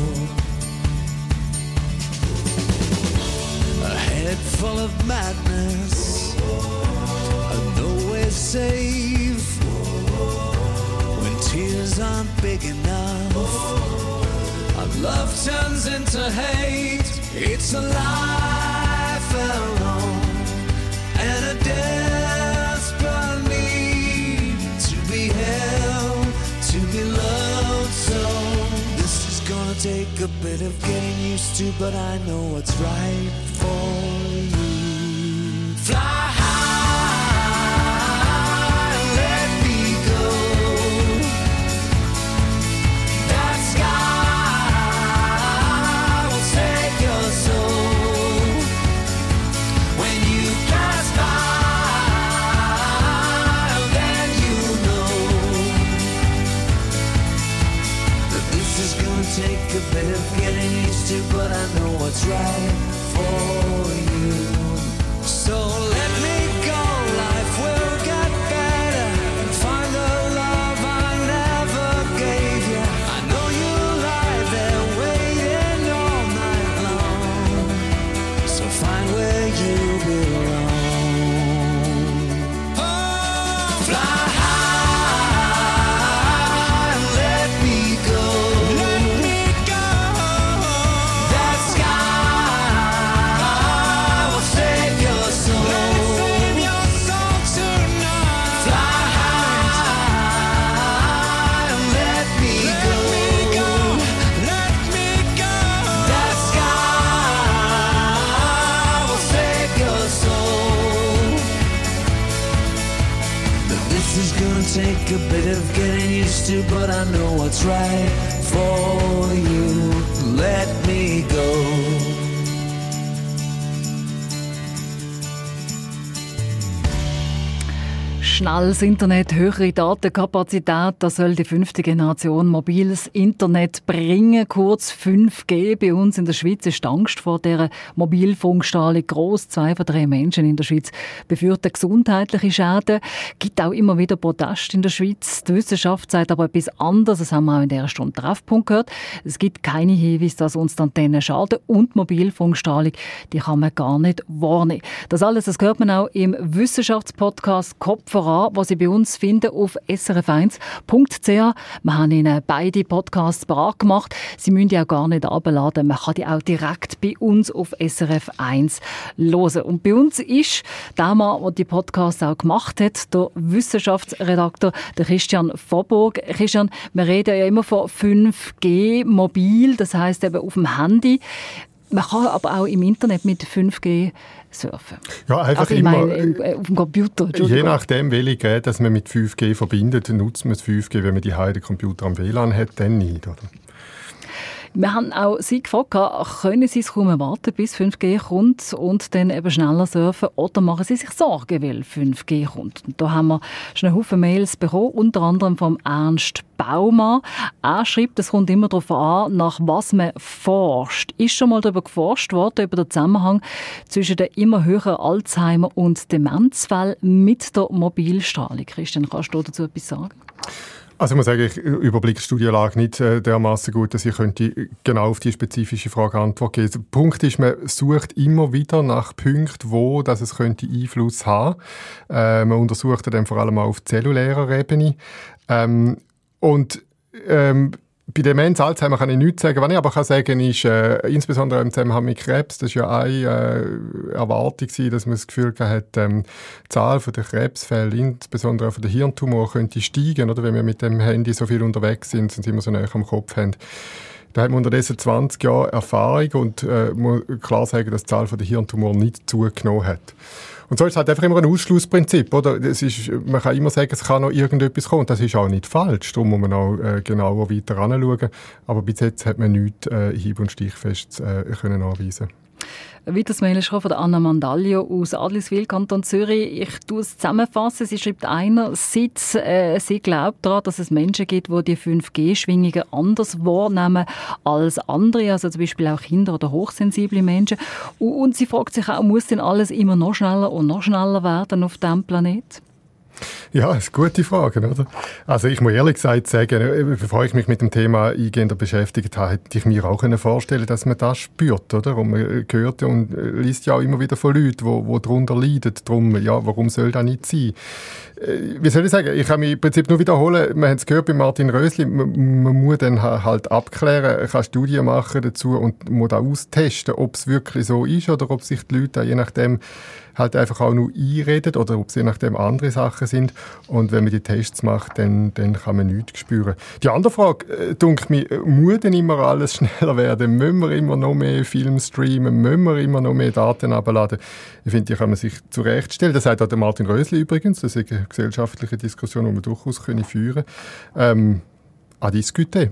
A head full of madness, and nowhere safe. When tears aren't big enough, and love turns into hate. It's a life alone and a desperate need to be held, to be loved. So this is gonna take a bit of getting used to, but I know what's right for you. Fly high, let me go. That sky will save your soul. When you pass by, then you know that this is gonna take a bit of getting used to, but I know what's right for you. So let me take a bit of getting used to, but I know what's right for you. Let me go. Schnelles Internet, höhere Datenkapazität, das soll die fünfte Generation mobiles Internet bringen. Kurz fünf G. Bei uns in der Schweiz ist die Angst vor dieser Mobilfunkstrahlung gross. Zwei von drei Menschen in der Schweiz befürchten gesundheitliche Schäden. Es gibt auch immer wieder Proteste in der Schweiz. Die Wissenschaft sagt aber etwas anderes. Das haben wir auch in dieser Stunde Treffpunkt gehört. Es gibt keine Hinweise, dass uns die Antennen schaden. Und die Mobilfunkstrahlung, die kann man gar nicht wahrnehmen. Das alles, das hört man auch im Wissenschaftspodcast Kopf was Sie bei uns finden auf s r f eins punkt c h. Wir haben Ihnen beide Podcasts bereit gemacht. Sie müssen die auch gar nicht herunterladen. Man kann die auch direkt bei uns auf S R F eins hören. Und bei uns ist der Mann, der die Podcasts auch gemacht hat, der Wissenschaftsredakteur der Christian Vorburg. Christian, wir reden ja immer von fünf G mobil, das heisst eben auf dem Handy. Man kann aber auch im Internet mit fünf G surfen. Ja, einfach also immer. Meine, im, äh, auf dem Computer. Je nachdem, welche Geräte man mit fünf G verbindet, nutzt man das fünf G, wenn man die heide Computer am W L A N hat, dann nicht, oder? Wir haben auch Sie gefragt, können Sie es kaum erwarten, bis fünf G kommt und dann eben schneller surfen, oder machen Sie sich Sorgen, weil fünf G kommt? Und da haben wir schon einen Haufen Mails bekommen, unter anderem vom Ernst Baumann. Er schreibt, es kommt immer darauf an, nach was man forscht. Ist schon mal darüber geforscht worden, über den Zusammenhang zwischen den immer höheren Alzheimer- und Demenzfällen mit der Mobilstrahlung? Christian, kannst du dazu etwas sagen? Also ich muss sagen, ich überblicke die Studienlage nicht äh, dermaßen gut, dass ich könnte genau auf die spezifische Frage Antwort geben. Der Punkt ist, man sucht immer wieder nach Punkten, wo das es könnte Einfluss haben. Äh, man untersucht dann vor allem auch auf zellulärer Ebene. Ähm, und ähm, bei Demenz, Alzheimer kann ich nichts sagen. Was ich aber kann sagen ist, äh, insbesondere im Zusammenhang mit Krebs, das war ja eine äh, Erwartung, dass man das Gefühl hat, ähm, die Zahl der Krebsfälle, insbesondere auch von den Hirntumoren, könnte steigen, oder? Wenn wir mit dem Handy so viel unterwegs sind und immer so nah am Kopf haben. Da haben wir unterdessen zwanzig Jahre Erfahrung und äh, muss klar sagen, dass die Zahl der Hirntumoren nicht zugenommen hat. Und so ist es halt einfach immer ein Ausschlussprinzip, oder? Das ist, man kann immer sagen, es kann noch irgendetwas kommen. Das ist auch nicht falsch. Darum muss man auch äh, genauer weiter anschauen. Aber bis jetzt hat man nichts äh, hieb- und stichfest äh, können anweisen. Ein weiteres Mail ist von der Anna Mandaglio aus Adliswil, Kanton Zürich. Ich tue es zusammenfassen. Sie schreibt einerseits, äh, sie glaubt daran, dass es Menschen gibt, die die fünf G Schwingungen anders wahrnehmen als andere, also zum Beispiel auch Kinder oder hochsensible Menschen. Und, und sie fragt sich auch, muss denn alles immer noch schneller und noch schneller werden auf diesem Planeten? Ja, das ist eine gute Frage, oder? Also ich muss ehrlich gesagt sagen, bevor ich mich mit dem Thema eingehender beschäftigt habe, hätte ich mir auch vorstellen, dass man das spürt, oder? Und man hört und liest ja auch immer wieder von Leuten, die, die darunter leiden. Darum, ja, warum soll das nicht sein? Wie soll ich sagen? Ich kann mich im Prinzip nur wiederholen. Wir haben es gehört bei Martin Rösli. Man, man muss dann halt abklären, kann Studien machen dazu und muss auch austesten, ob es wirklich so ist oder ob sich die Leute je nachdem halt einfach auch nur einreden oder ob es je nachdem andere Sachen sind. Und wenn man die Tests macht, dann, dann kann man nichts spüren. Die andere Frage, äh, denke mir, muss denn immer alles schneller werden? Müssen wir immer noch mehr Film streamen? Müssen wir immer noch mehr Daten abladen? Ich finde, die kann man sich zurechtstellen. Das sagt auch der Martin Rösli übrigens. Das ist eine gesellschaftliche Diskussion, die wir durchaus führen können. Ähm, à discuter.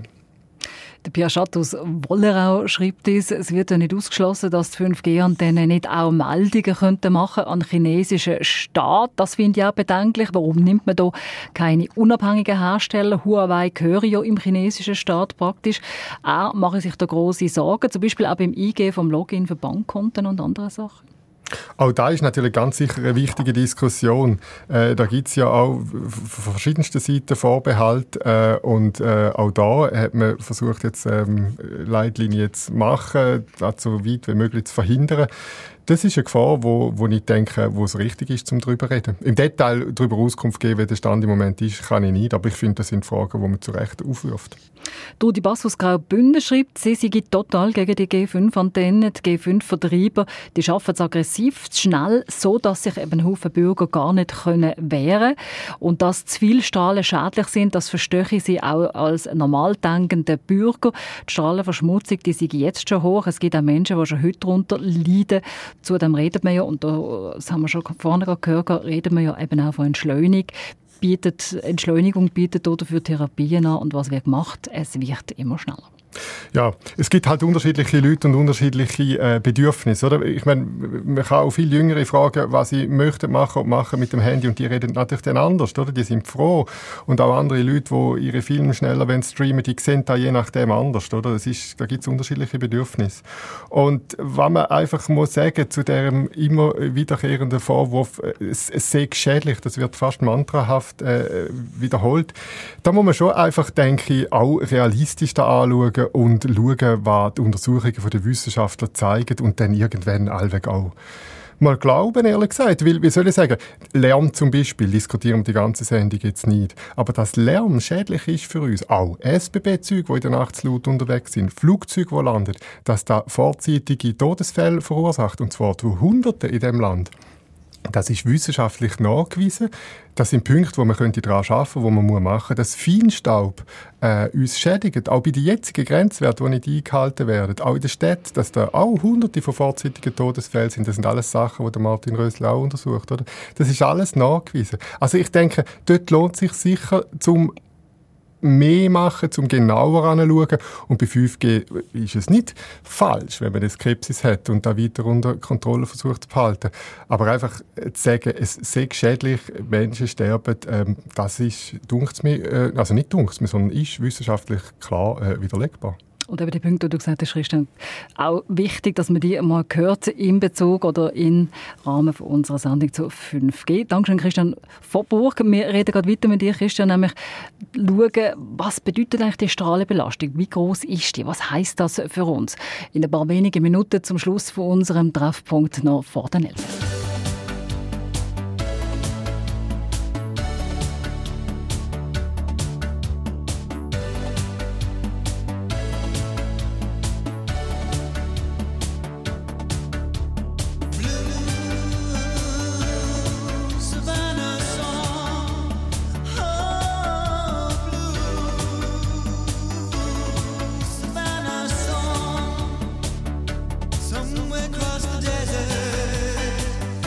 Der Pierre Schatt aus Wollerau schreibt es, es wird ja nicht ausgeschlossen, dass die fünf G Antennen nicht auch Meldungen könnten machen an den chinesischen Staat. Das finde ich auch bedenklich. Warum nimmt man da keine unabhängigen Hersteller? Huawei gehören ja im chinesischen Staat praktisch. Auch machen sich da grosse Sorgen, zum Beispiel auch beim Eingehen vom Login für Bankkonten und andere Sachen. Auch da ist natürlich ganz sicher eine wichtige Diskussion. Äh, da gibt es ja auch von verschiedensten Seiten Vorbehalte. Äh, und äh, auch da hat man versucht, jetzt ähm, Leitlinien zu machen, das so weit wie möglich zu verhindern. Das ist eine Gefahr, wo, wo ich denke, wo es richtig ist, um darüber zu reden. Im Detail darüber Auskunft geben, wie der Stand im Moment ist, kann ich nicht. Aber ich finde, das sind Fragen, die man zu Recht aufwirft. Durch die Bassus Graubünden schreibt, sie sei total gegen die G fünf Antennen. Die G fünf Vertreiber, die arbeiten aggressiv, zu schnell, so dass sich eben Haufen Bürger gar nicht können wehren können. Und dass zu viele Strahlen schädlich sind, das verstehe sie auch als normal denkende Bürger. Die Strahlenverschmutzung, die sind jetzt schon hoch. Es gibt auch Menschen, die schon heute darunter leiden. Zudem reden wir ja, und das haben wir schon vorne gehört, reden wir ja eben auch von Entschleunigung. bietet Entschleunigung, bietet dafür Therapien an und was wird gemacht? Es wird immer schneller. Ja, es gibt halt unterschiedliche Leute und unterschiedliche äh, Bedürfnisse, oder? Ich meine, man kann auch viel Jüngere fragen, was sie möchten machen und machen mit dem Handy, und die reden natürlich dann anders, oder? Die sind froh. Und auch andere Leute, die ihre Filme schneller streamen, die sehen da je nachdem anders, oder? Das ist, da gibt es unterschiedliche Bedürfnisse. Und was man einfach muss sagen zu diesem immer wiederkehrenden Vorwurf, es, es sei schädlich, das wird fast mantrahaft äh, wiederholt, da muss man schon einfach, denke ich, auch realistisch da anschauen und schauen, was die Untersuchungen der Wissenschaftler zeigen, und dann irgendwann allweg auch mal glauben, ehrlich gesagt. Weil, wie soll ich sagen, Lärm zum Beispiel, diskutieren wir die ganze Sendung jetzt nicht, aber dass Lärm schädlich ist für uns, auch S B B-Züge, die in der Nacht zu laut unterwegs sind, Flugzeuge, die landen, dass das vorzeitige Todesfälle verursacht, und zwar zu Hunderten in diesem Land. Das ist wissenschaftlich nachgewiesen. Das sind Punkte, wo man daran arbeiten könnte, die man machen muss. Dass Feinstaub äh, uns schädigt, auch bei den jetzigen Grenzwerten, die nicht eingehalten werden, auch in der Stadt, dass da auch hunderte von vorzeitigen Todesfällen sind. Das sind alles Sachen, die Martin Rösler auch untersucht. Oder? Das ist alles nachgewiesen. Also ich denke, dort lohnt es sich sicher, zum mehr machen, zum genauer anzuschauen. Und bei fünf G ist es nicht falsch, wenn man eine Skepsis hat und da weiter unter Kontrolle versucht zu behalten. Aber einfach zu sagen, es sei schädlich, Menschen sterben, ähm, das ist, dunkt's mir, äh, also nicht dunkt's mir, sondern ist wissenschaftlich klar äh, widerlegbar. Und eben die Punkte, die du gesagt hast, Christian, auch wichtig, dass man die mal hört in Bezug oder im Rahmen von unserer Sendung zu fünf G. Dankeschön, Christian Vorburg. Wir reden gerade weiter mit dir, Christian, nämlich schauen, was bedeutet eigentlich die Strahlenbelastung? Wie groß ist die? Was heisst das für uns? In ein paar wenigen Minuten zum Schluss von unserem Treffpunkt noch vor den elf. Somewhere across the desert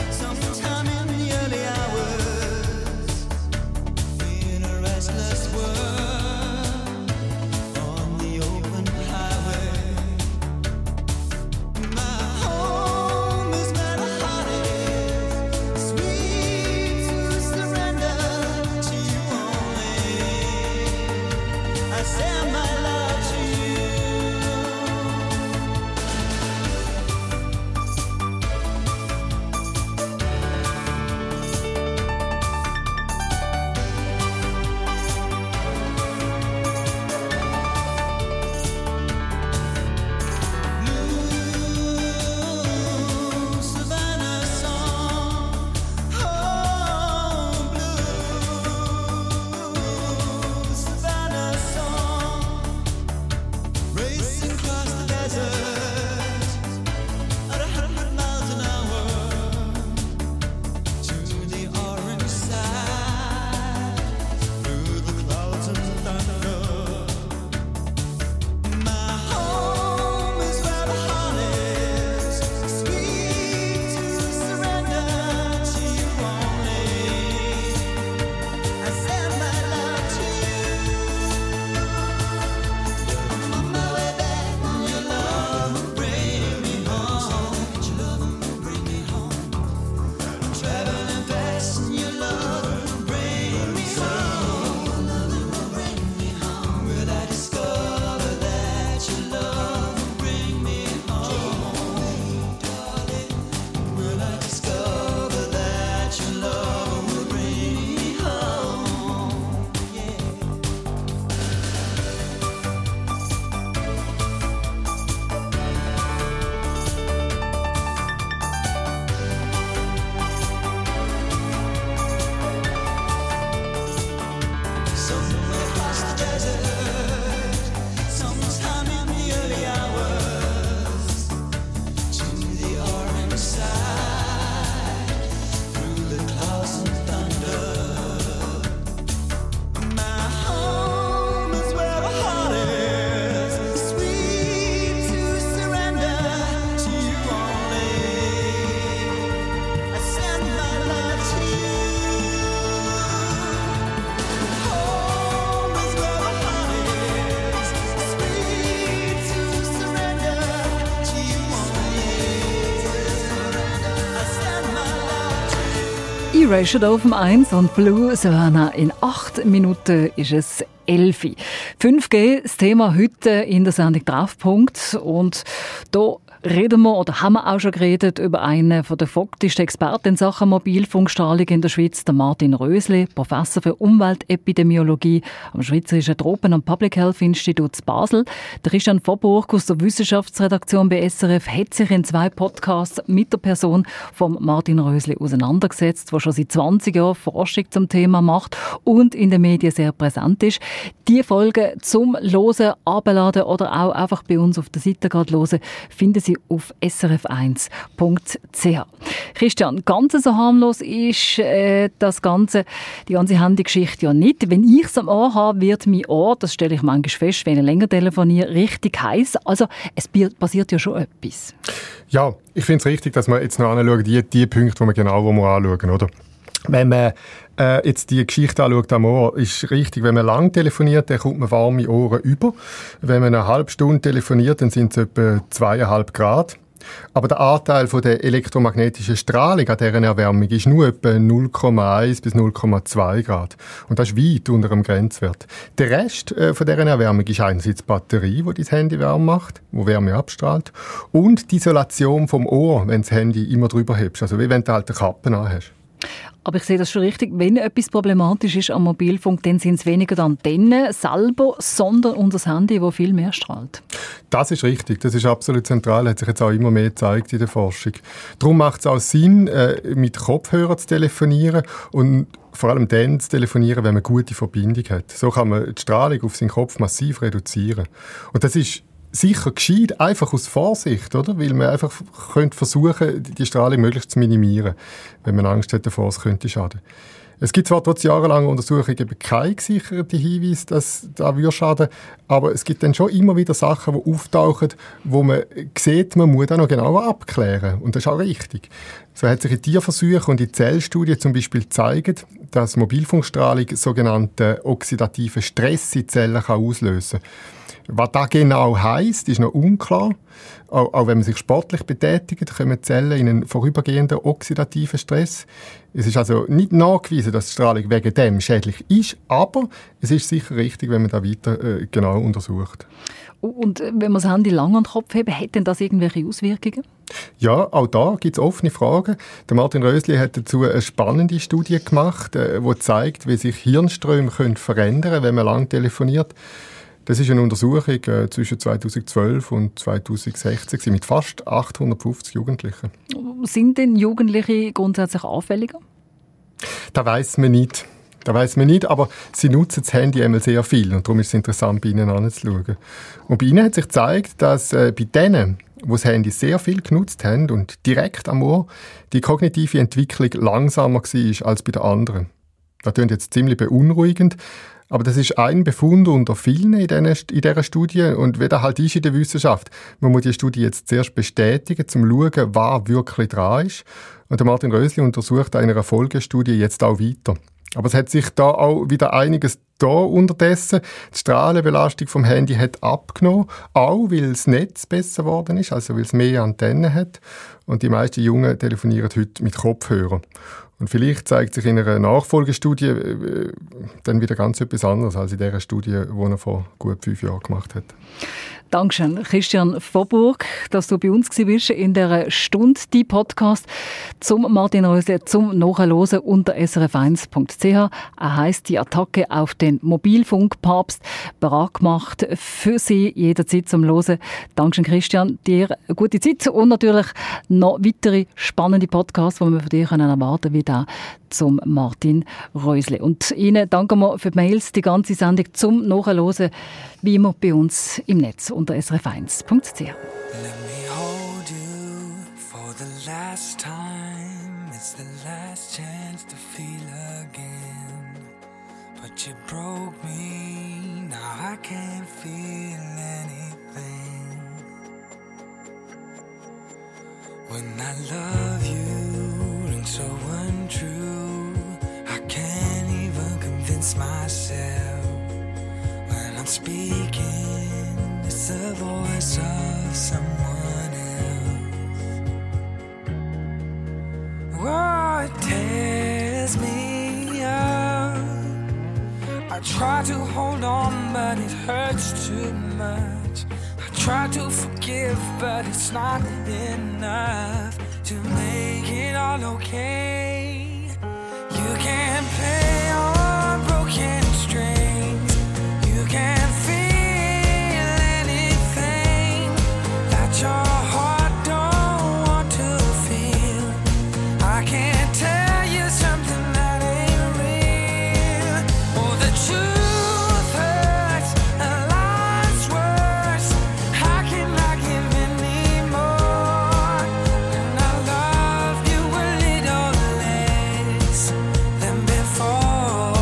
Ration auf dem eins und Blue Savannah. In acht Minuten ist es elf. fünf G, das Thema heute in der Sendung Treffpunkt. Und da reden wir, oder haben wir auch schon geredet, über einen von der faktischsten Experten in Sachen Mobilfunkstrahlung in der Schweiz, der Martin Rösli, Professor für Umweltepidemiologie am Schweizerischen Tropen- und Public Health Institut Basel. Der Christian Vorburg aus der Wissenschaftsredaktion bei S R F hat sich in zwei Podcasts mit der Person von Martin Rösli auseinandergesetzt, der schon seit zwanzig Jahren Forschung zum Thema macht und in den Medien sehr präsent ist. Die Folgen zum Hören, Abladen oder auch einfach bei uns auf der Seite gerade hören, finden Sie auf s r f eins punkt c h. Christian, ganz so harmlos ist äh, das Ganze, die ganze Handygeschichte ja nicht. Wenn ich es am Ohr habe, wird mein Ohr, das stelle ich manchmal fest, wenn ich länger telefoniere, richtig heiß. Also es passiert ja schon etwas. Ja, ich finde es richtig, dass wir jetzt noch anschauen, die, die Punkte, die wir genau wo wir anschauen, oder? Wenn man äh, jetzt die Geschichte anschaut am Ohr, ist richtig, wenn man lang telefoniert, dann kommt man warme Ohren über. Wenn man eine halbe Stunde telefoniert, dann sind es etwa zweieinhalb Grad. Aber der Anteil von der elektromagnetischen Strahlung an dieser Erwärmung ist nur etwa null Komma eins bis null Komma zwei Grad. Und das ist weit unter dem Grenzwert. Der Rest äh, von dieser Erwärmung ist einerseits die Batterie, die das Handy warm macht, die Wärme abstrahlt, und die Isolation vom Ohr, wenn du das Handy immer drüber hebst. Also wie wenn du halt eine Kappe anhast. Aber ich sehe das schon richtig, wenn etwas problematisch ist am Mobilfunk, dann sind es weniger die Antennen selber, sondern unser Handy, das viel mehr strahlt. Das ist richtig, das ist absolut zentral, hat sich jetzt auch immer mehr gezeigt in der Forschung. Darum macht es auch Sinn, mit Kopfhörern zu telefonieren und vor allem dann zu telefonieren, wenn man eine gute Verbindung hat. So kann man die Strahlung auf seinen Kopf massiv reduzieren. Und das ist sicher gescheit, einfach aus Vorsicht, oder? Weil man einfach könnte versuchen, die Strahlung möglichst zu minimieren, wenn man Angst hat davor, es könnte schaden. Es gibt zwar trotz jahrelanger Untersuchungen eben keine gesicherten Hinweise, dass da würde schaden, aber es gibt dann schon immer wieder Sachen, die auftauchen, wo man sieht, man muss auch noch genauer abklären. Und das ist auch richtig. So hat sich in Tierversuchen und in Zellstudien zum Beispiel gezeigt, dass Mobilfunkstrahlung sogenannten oxidativen Stress in Zellen auslösen kann. Was das genau heisst, ist noch unklar. Auch, auch wenn man sich sportlich betätigt, kommen Zellen in einen vorübergehenden oxidativen Stress. Es ist also nicht nachgewiesen, dass die Strahlung wegen dem schädlich ist, aber es ist sicher richtig, wenn man das weiter äh, genau untersucht. Und wenn man das Handy lang an den Kopf hebt, hat denn das irgendwelche Auswirkungen? Ja, auch da gibt es offene Fragen. Der Martin Rösli hat dazu eine spannende Studie gemacht, äh, die zeigt, wie sich Hirnströme können verändern können, wenn man lang telefoniert. Das ist eine Untersuchung äh, zwischen zweitausendzwölf und zweitausendsechzehn mit fast achthundertfünfzig Jugendlichen. Sind denn Jugendliche grundsätzlich anfälliger? Das weiss man nicht. Das weiss man nicht, aber sie nutzen das Handy einmal sehr viel und darum ist es interessant, bei ihnen anzuschauen. Und bei ihnen hat sich gezeigt, dass äh, bei denen, die das Handy sehr viel genutzt haben und direkt am Ohr, die kognitive Entwicklung langsamer war als bei den anderen. Das klingt jetzt ziemlich beunruhigend, aber das ist ein Befund unter vielen in, den, in dieser Studie. Und wie das halt ist in der Wissenschaft, man muss die Studie jetzt zuerst bestätigen, um zu schauen, was wirklich dran ist. Und der Martin Rösli untersucht in einer Folgestudie jetzt auch weiter. Aber es hat sich da auch wieder einiges da unterdessen. Die Strahlenbelastung vom Handy hat abgenommen, auch weil das Netz besser geworden ist, also weil es mehr Antennen hat. Und die meisten Jungen telefonieren heute mit Kopfhörern. Und vielleicht zeigt sich in einer Nachfolgestudie äh, dann wieder ganz etwas anderes als in der Studie, die er vor gut fünf Jahren gemacht hat. Dankeschön, Christian Vorburg, dass du bei uns warst in dieser Stunde, die Podcast zum Martin Rösli, zum Nachhören unter s r f eins punkt c h. Er heisst «Die Attacke auf den Mobilfunkpapst», bereit gemacht für Sie jederzeit zum Hören. Dankeschön, Christian, dir eine gute Zeit und natürlich noch weitere spannende Podcasts, die wir von dir erwarten können, wie der zum Martin Rösli. Und Ihnen danken wir für die Mails, die ganze Sendung zum Nachhören, wie immer bei uns im Netz unter s r f eins punkt c h. Let me hold you for the last time. It's the last chance to feel again. But you broke me, now I can't feel anything. When I love you, rings so untrue. I can't even convince myself. When I'm speaking, it's the voice of someone else. Oh, tell I try to hold on, but it hurts too much. I try to forgive, but it's not enough to make it all okay. You can't play on broken strings. You can't feel anything that your heart don't want to feel. I can't tell you something that ain't real. Oh, the truth hurts and lies worse. How can I give any more when I love you a little less than before?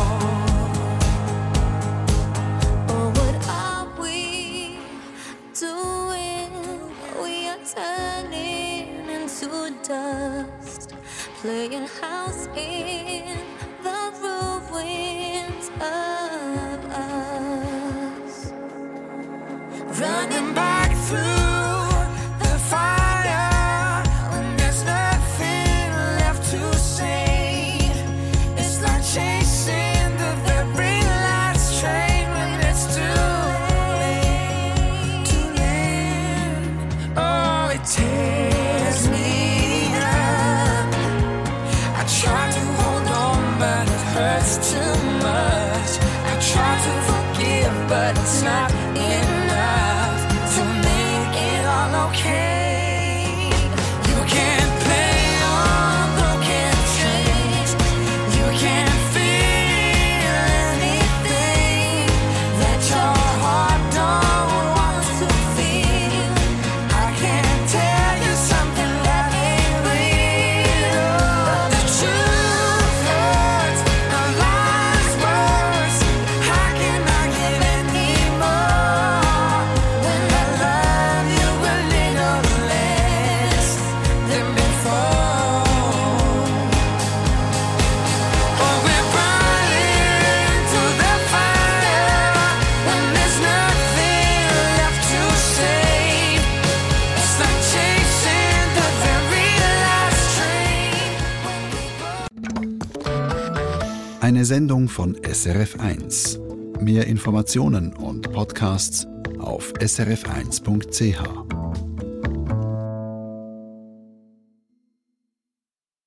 Oh, what are we doing? We are turning into dust, playing house in the ruins of us, Running back through the fire when there's nothing left to say. It's like chasing the very last train when it's too late, too late. Oh, it tears me up. I try to hold on, but it hurts too much. I try to forgive, but it's not enough to make it all okay. You can't play on broken strings. You can't feel anything that your heart don't want to feel. I can't tell you something that ain't real. The truth hurts and lies worse. How can I give any more when I love you a little less than before? Oh, we're running through the fire when there's nothing left to save. It's like chasing the very last train. Eine Sendung von S R F eins. Mehr Informationen und Podcasts auf s r f eins punkt c h.